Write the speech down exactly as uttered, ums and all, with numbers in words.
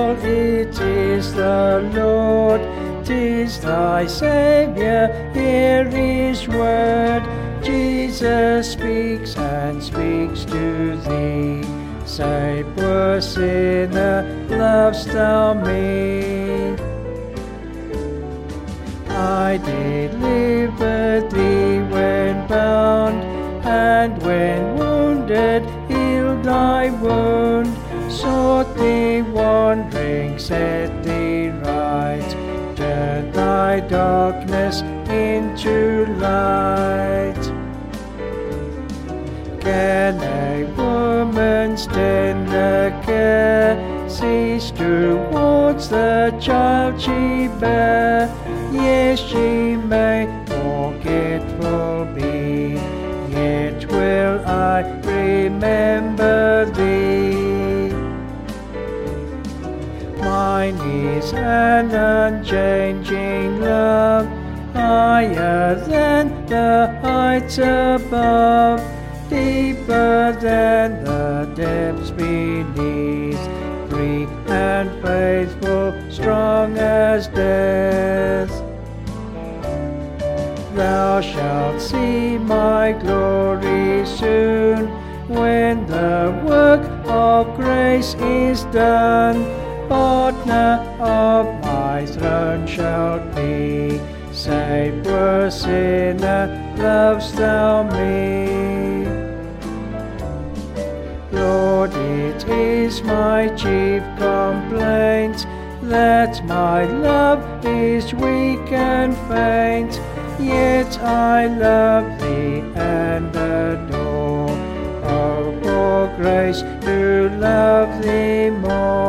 Behold, it is the Lord, 'tis thy Saviour, hear his word. Jesus speaks and speaks to thee, say, poor sinner, lovest thou me? I delivered thee when bound, and when wounded healed thy wound, sought thee wandering, set thee right, turned thy darkness into light. Can a woman's tender care cease towards the child she bare? Yes, she may forgetful be, yet will I remember thee. Mine is an unchanging love, higher than the heights above, deeper than the depths beneath, free and faithful, strong as death. Thou shalt see my glory soon, when the work of grace is done. Partner of my throne shalt be, say, poor sinner, lovest thou me? Lord, it is my chief complaint, that my love is weak and faint, yet I love thee and adore. Oh, for grace to love thee more.